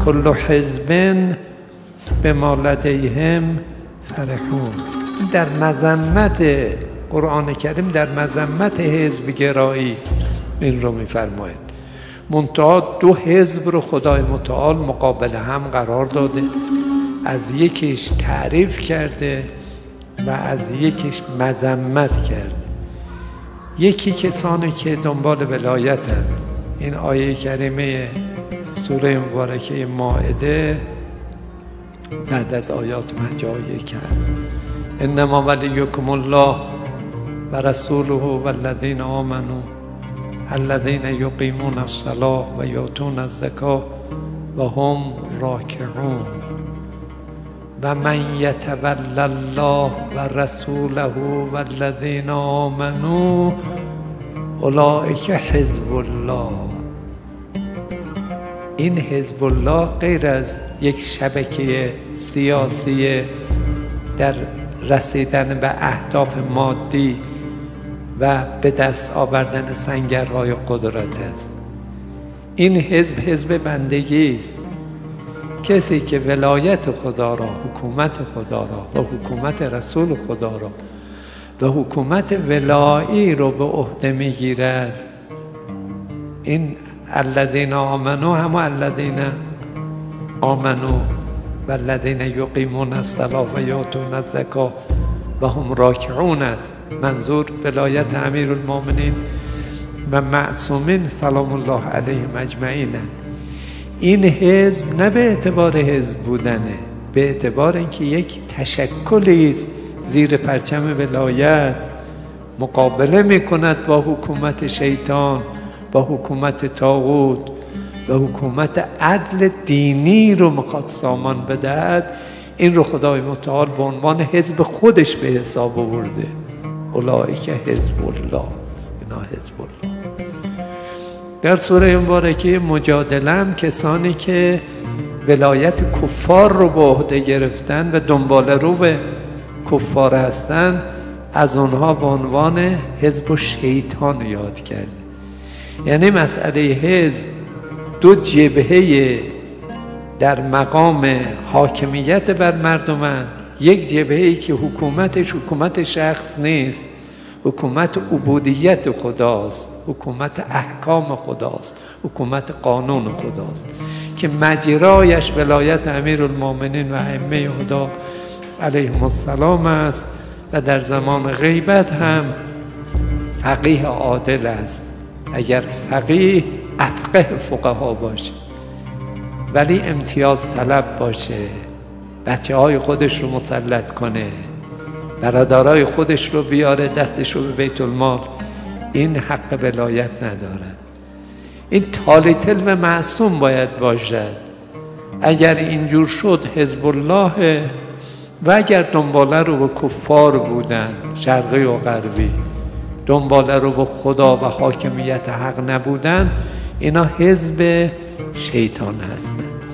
کل حزب بما لدیهم فرحون. در مذمت قرآن کریم در مذمت حزب گرایی این رو میفرماید. منتها دو حزب رو خدای متعال مقابل هم قرار داده، از یکیش تعریف کرده و از یکیش مذمت کرده. یکی کسانی که دنبال ولایتند. این آیه کریمه سوره مبارکه مائده بعد از آیات 51 هست. انما ولیکم الله و رسوله و الذین آمنوا الذین یقیمون الصلاة و یؤتون الزکاة و هم راکعون و من یتول الله و رسوله و الذین آمنوا اولئک حزب الله. این حزب الله غیر از یک شبکه سیاسی در رسیدن به اهداف مادی و به دست آوردن سنگرهای قدرت است. این حزب بندگی است. کسی که ولایت خدا را، حکومت خدا را و حکومت رسول خدا را و حکومت ولایی رو به عهده میگیرد، این الذین آمنوا هم الذین آمنوا و الذین یقیمون الصلاة و یؤتون الزکاة و هم راکعون است. منظور ولایت امیرالمومنین و معصومین سلام الله علیهم اجمعین. این حزب نه به اعتبار حزب بودنه، به اعتبار اینکه یک تشکلی است زیر پرچم ولایت مقابله میکند با حکومت شیطان، با حکومت طاغوت و حکومت عدل دینی رو میخواد سامان بدهد. این رو خدای متعال به عنوان حزب خودش به حساب آورده. اولئک حزب الله، اینا حزب الله. در سوره مبارکه مجادله هم کسانی که ولایت کفار رو به عهده گرفتن و دنبال رو به کفار هستن، از اونها به عنوان حزب شیطان یاد کرده. یعنی مسئله حزب دو جبهه در مقام حاکمیت بر مردمان. یک جبهه‌ای که حکومتش حکومت شخص نیست، حکومت عبودیت خداست، حکومت احکام خداست، حکومت قانون خداست که مجرایش ولایت امیرالمومنین و ائمه هدا علیهم السلام است و در زمان غیبت هم فقیه عادل است. اگر فقیه افقه فقها باشه ولی امتیاز طلب باشه، بچه های خودش رو مسلط کنه، برادرای خودش رو بیاره دستش رو به بیت المال، این حق ولایت ندارد. این تالیتل و معصوم باید باشد. اگر اینجور شد حزب الله و اگر دنباله رو به کفار بودن شرقی و غربی، دنباله رو به خدا و حاکمیت حق نبودن، اینا حزب شیطان هستند.